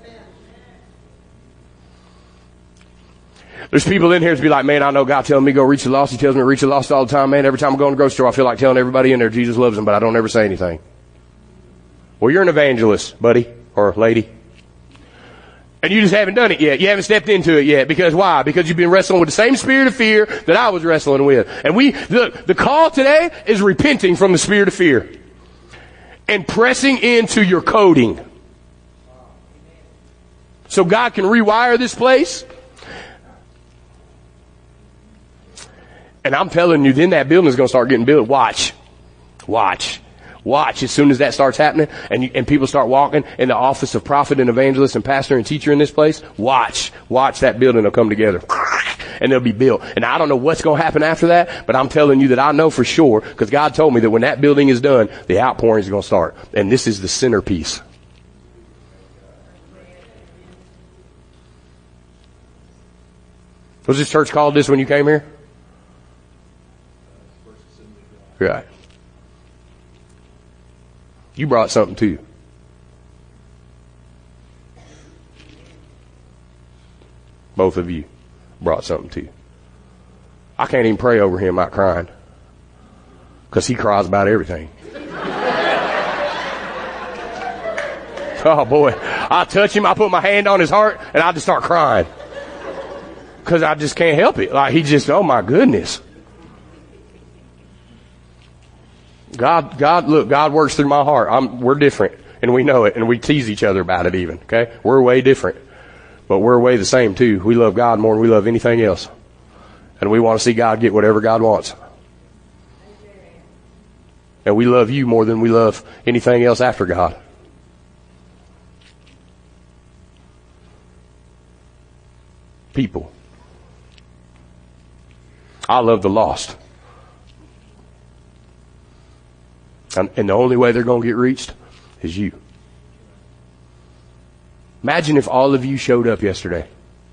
There's people in here to be like, man, I know God telling me go reach the lost. He tells me to reach the lost all the time, man. Every time I go in the grocery store, I feel like telling everybody in there Jesus loves them, but I don't ever say anything. Well, you're an evangelist, buddy or lady. And you just haven't done it yet. You haven't stepped into it yet. Because why? Because you've been wrestling with the same spirit of fear that I was wrestling with. And we, the, the call today is repenting from the spirit of fear. And pressing into your coding. So God can rewire this place. And I'm telling you, then that building is going to start getting built. Watch. Watch. Watch. As soon as that starts happening and you, and people start walking in the office of prophet and evangelist and pastor and teacher in this place, watch. Watch that building will come together. And they'll be built. And I don't know what's going to happen after that, but I'm telling you that I know for sure because God told me that when that building is done, the outpouring is going to start. And this is the centerpiece. Was this church called this when you came here? Right. You brought something too. Both of you brought something too. I can't even pray over him out crying. Because he cries about everything. Oh boy. I touch him, I put my hand on his heart, and I just start crying. Because I just can't help it. Like he just, oh my goodness. God, God, look, God works through my heart. I'm, we're different and we know it and we tease each other about it even. Okay. We're way different, but we're way the same too. We love God more than we love anything else. And we want to see God get whatever God wants. And we love you more than we love anything else after God. People. I love the lost. And the only way they're going to get reached is you. Imagine if all of you showed up yesterday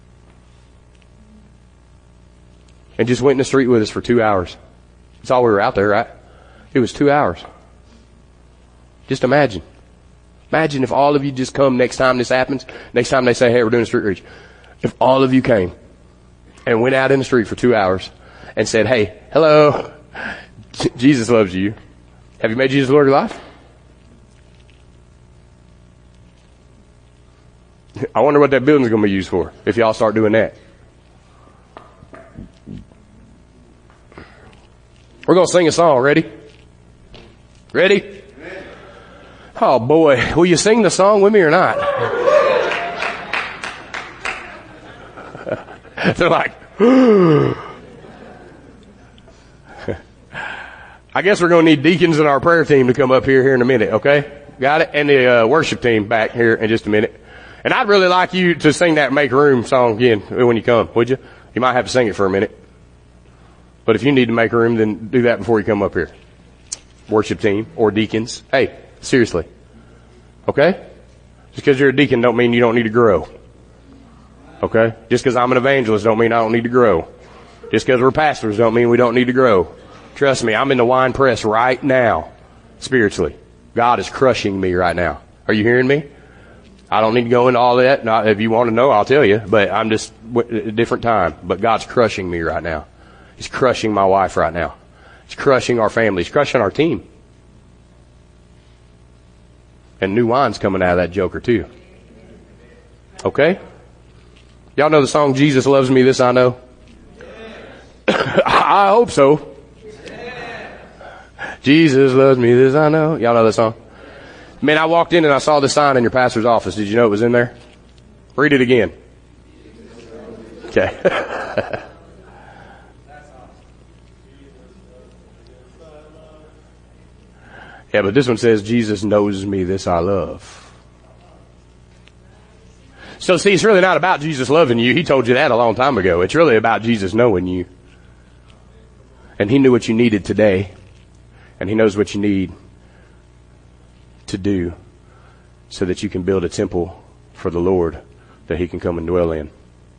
and just went in the street with us for two hours. That's all we were out there, right? It was two hours. Just imagine. Imagine if all of you just come next time this happens, next time they say, hey, we're doing a street reach. If all of you came and went out in the street for two hours and said, hey, hello, Jesus loves you. Have you made Jesus the Lord of your life? I wonder what that building's going to be used for if y'all start doing that. We're going to sing a song. Ready? Ready? Oh boy, will you sing the song with me or not? They're like, I guess we're going to need deacons and our prayer team to come up here here in a minute, okay? Got it? And the uh, worship team back here in just a minute. And I'd really like you to sing that Make Room song again when you come, would you? You might have to sing it for a minute. But if you need to make room, then do that before you come up here. Worship team or deacons. Hey, seriously. Okay? Just because you're a deacon don't mean you don't need to grow. Okay? Just because I'm an evangelist don't mean I don't need to grow. Just because we're pastors don't mean we don't need to grow. Trust me, I'm in the wine press right now, spiritually. God is crushing me right now. Are you hearing me? I don't need to go into all that. Not, if you want to know, I'll tell you. But I'm just a different time. But God's crushing me right now. He's crushing my wife right now. He's crushing our family. He's crushing our team. And new wine's coming out of that joker too. Okay? Y'all know the song, Jesus Loves Me, This I Know? I, I hope so. Jesus loves me, this I know. Y'all know that song? Man, I walked in and I saw the sign in your pastor's office. Did you know it was in there? Read it again. Okay. Yeah, but this one says, Jesus knows me, this I love. So see, it's really not about Jesus loving you. He told you that a long time ago. It's really about Jesus knowing you. And He knew what you needed today. And He knows what you need to do so that you can build a temple for the Lord that He can come and dwell in.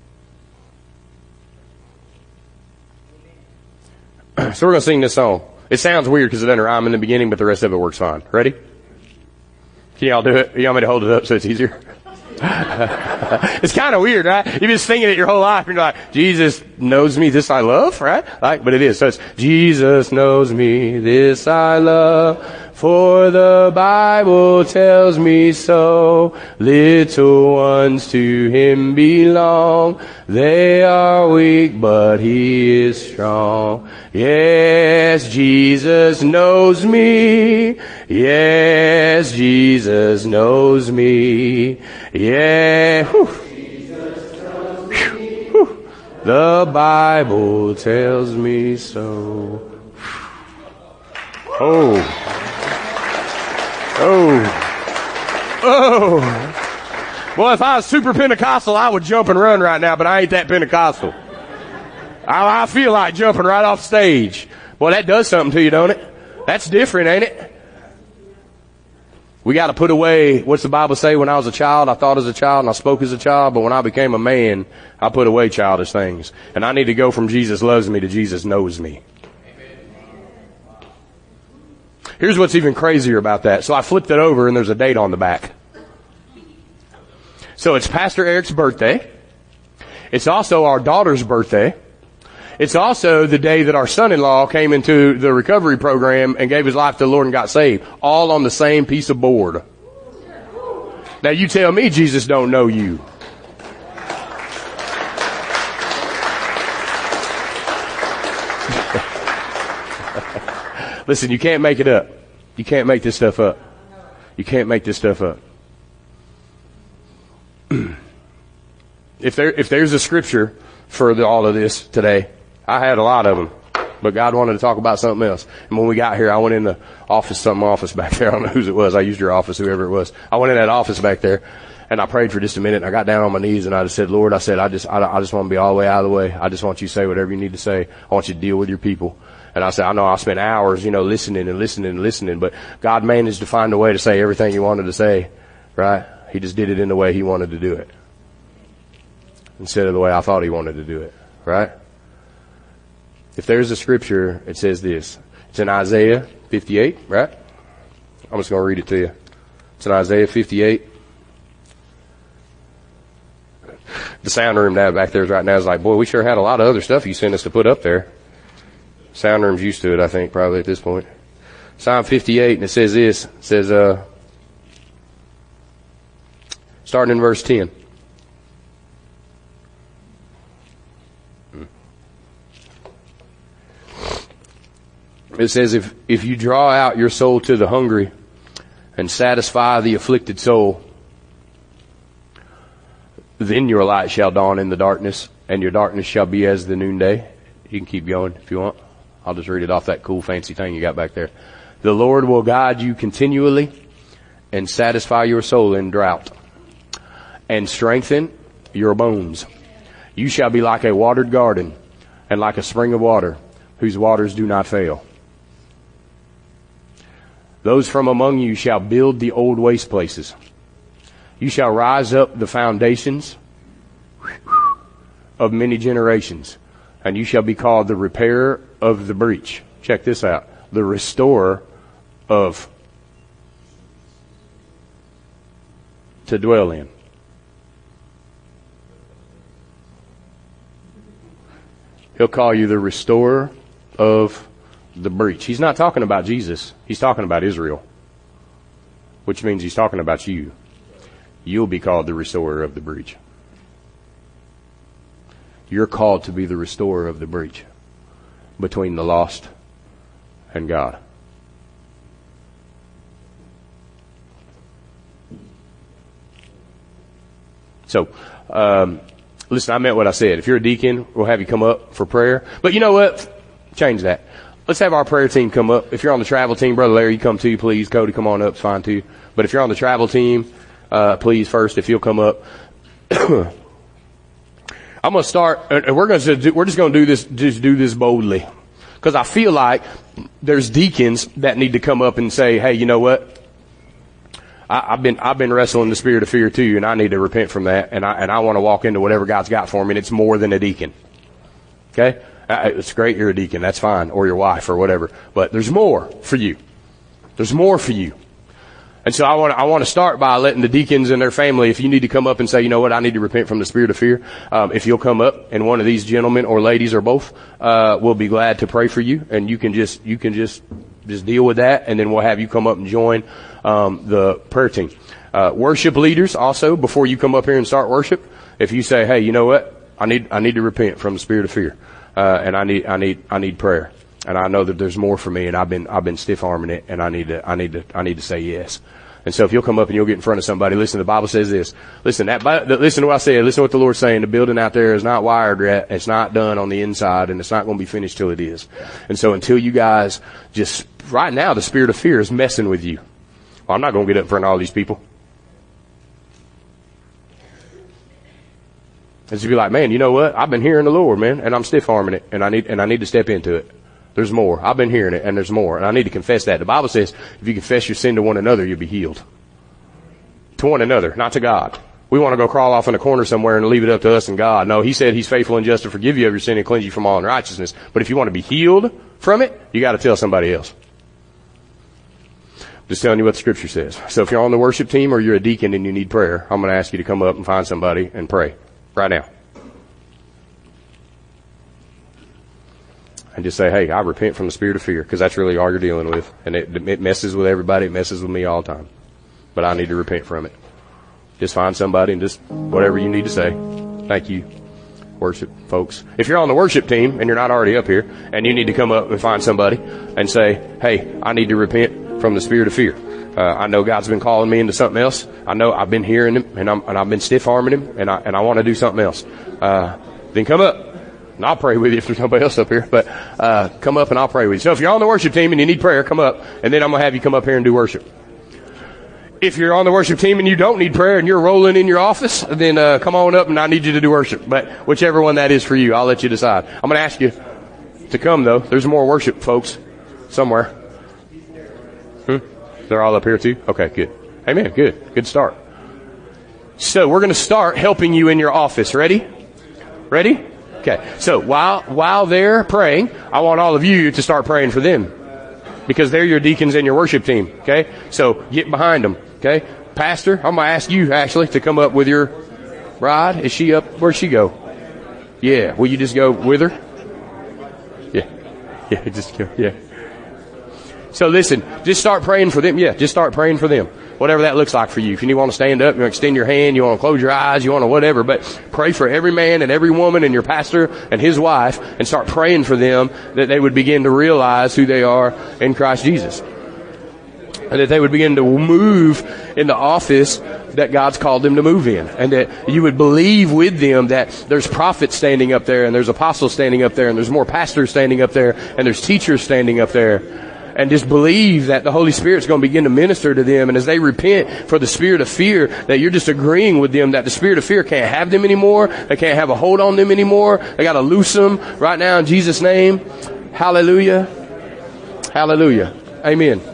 So we're going to sing this song. It sounds weird because it doesn't rhyme in the beginning, but the rest of it works fine. Ready? Can y'all do it? You want me to hold it up so it's easier? It's kind of weird, right? You've been singing it your whole life, and you're like, Jesus knows me, this I love, right? Like, but it is. So it's, Jesus knows me, this I love, for the Bible tells me so. Little ones to Him belong. They are weak, but He is strong. Yes, Jesus knows me. Yes, Jesus knows me. Yeah. Whew. Whew. The Bible tells me so. Oh. Oh. Oh. Well, if I was super Pentecostal, I would jump and run right now, but I ain't that Pentecostal. I, I feel like jumping right off stage. Boy, that does something to you, don't it? That's different, ain't it? We got to put away, what's the Bible say? When I was a child, I thought as a child and I spoke as a child, but when I became a man, I put away childish things. And I need to go from Jesus loves me to Jesus knows me. Here's what's even crazier about that. So I flipped it over and there's a date on the back. So it's Pastor Eric's birthday. It's also our daughter's birthday. It's also the day that our son-in-law came into the recovery program and gave his life to the Lord and got saved. All on the same piece of board. Now you tell me Jesus don't know you. Listen, you can't make it up. You can't make this stuff up. You can't make this stuff up. If there, if there's a scripture for the, all of this today, I had a lot of them, but God wanted to talk about something else. And when we got here, I went in the office, something office back there. I don't know whose it was. I used your office, whoever it was. I went in that office back there and I prayed for just a minute and I got down on my knees and I just said, Lord, I said, I just, I, I just want to be all the way out of the way. I just want you to say whatever you need to say. I want you to deal with your people. And I said, I know I spent hours, you know, listening and listening and listening, but God managed to find a way to say everything He wanted to say, right? He just did it in the way He wanted to do it. Instead of the way I thought He wanted to do it, right? If there's a scripture, it says this. It's in Isaiah fifty-eight, right? I'm just going to read it to you. It's in Isaiah fifty-eight. The sound room down back there right now is like, boy, we sure had a lot of other stuff you sent us to put up there. Sound room's used to it, I think, probably at this point. Psalm fifty-eight, and it says this. It says, uh, starting in verse ten. It says, if, if you draw out your soul to the hungry and satisfy the afflicted soul, then your light shall dawn in the darkness, and your darkness shall be as the noonday. You can keep going if you want. I'll just read it off that cool fancy thing you got back there. The Lord will guide you continually and satisfy your soul in drought and strengthen your bones. You shall be like a watered garden and like a spring of water whose waters do not fail. Those from among you shall build the old waste places. You shall rise up the foundations of many generations, and you shall be called the repairer of the breach. Check this out. The restorer of to dwell in. He'll call you the restorer of the breach. He's not talking about Jesus. He's talking about Israel, which means He's talking about you. You'll be called the restorer of the breach. You're called to be the restorer of the breach. between the lost and God. So, um, listen, I meant what I said. If you're a deacon, we'll have you come up for prayer. But you know what? Change that. Let's have our prayer team come up. If you're on the travel team, Brother Larry, you come too, please. Cody, come on up. It's fine too. But if you're on the travel team, uh, please first, if you'll come up. I'm going to start, and we're going to do, we're just going to do this, just do this boldly. Because I feel like there's deacons that need to come up and say, hey, you know what? I, I've been, I've been wrestling the spirit of fear too, and I need to repent from that, and I, and I want to walk into whatever God's got for me, and it's more than a deacon. Okay? Uh, it's great you're a deacon, that's fine, or your wife, or whatever. But there's more for you. There's more for you. And so I want to, I want to start by letting the deacons and their family, if you need to come up and say, you know what, I need to repent from the spirit of fear, um, if you'll come up, and one of these gentlemen or ladies or both, uh, will be glad to pray for you, and you can just, you can just, just deal with that, and then we'll have you come up and join, um, the prayer team. Uh, worship leaders also, before you come up here and start worship, if you say, hey, you know what, I need, I need to repent from the spirit of fear, uh, and I need, I need, I need prayer. And I know that there's more for me, and I've been, I've been stiff-arming it, and I need to, I need to, I need to say yes. And so if you'll come up and you'll get in front of somebody, listen, the Bible says this. Listen, that, listen to what I said. Listen to what the Lord's saying. The building out there is not wired yet. It's not done on the inside, and it's not going to be finished till it is. And so until you guys just, right now, the spirit of fear is messing with you. Well, I'm not going to get up in front of all these people. And so be like, man, you know what? I've been hearing the Lord, man, and I'm stiff-arming it, and I need, and I need to step into it. There's more. I've been hearing it, and there's more. And I need to confess that. The Bible says, if you confess your sin to one another, you'll be healed. To one another, not to God. We want to go crawl off in a corner somewhere and leave it up to us and God. No, He said He's faithful and just to forgive you of your sin and cleanse you from all unrighteousness. But if you want to be healed from it, you got to tell somebody else. Just telling you what the Scripture says. So if you're on the worship team or you're a deacon and you need prayer, I'm going to ask you to come up and find somebody and pray right now. And just say, hey, I repent from the spirit of fear, because that's really all you're dealing with. And it, it messes with everybody. It messes with me all the time. But I need to repent from it. Just find somebody and just whatever you need to say. Thank you, worship folks. If you're on the worship team and you're not already up here, and you need to come up and find somebody and say, hey, I need to repent from the spirit of fear. Uh, I know God's been calling me into something else. I know I've been hearing Him, and, I'm, and I've been stiff-arming Him, and I, and I want to do something else. Uh, then come up. And I'll pray with you if there's nobody else up here, but, uh, come up and I'll pray with you. So if you're on the worship team and you need prayer, come up, and then I'm gonna have you come up here and do worship. If you're on the worship team and you don't need prayer and you're rolling in your office, then, uh, come on up and I need you to do worship. But whichever one that is for you, I'll let you decide. I'm gonna ask you to come though. There's more worship folks somewhere. Hmm? They're all up here too? Okay, good. Amen. Good. Good start. So we're gonna start helping you in your office. Ready? Ready? Okay, so while while they're praying, I want all of you to start praying for them, because they're your deacons and your worship team. Okay, so get behind them. Okay, Pastor, I'm gonna ask you actually to come up with your bride. Is she up? Where'd she go? Yeah, will you just go with her? Yeah, yeah, just go. Yeah. So listen, just start praying for them. Yeah, just start praying for them. Whatever that looks like for you. If you want to stand up, you want to extend your hand, you want to close your eyes, you want to whatever, but pray for every man and every woman and your pastor and his wife, and start praying for them that they would begin to realize who they are in Christ Jesus. And that they would begin to move in the office that God's called them to move in. And that you would believe with them that there's prophets standing up there, and there's apostles standing up there, and there's more pastors standing up there, and there's teachers standing up there. And just believe that the Holy Spirit's going to begin to minister to them. And as they repent for the spirit of fear, that you're just agreeing with them that the spirit of fear can't have them anymore. They can't have a hold on them anymore. They got to loose them right now in Jesus' name. Hallelujah. Hallelujah. Amen.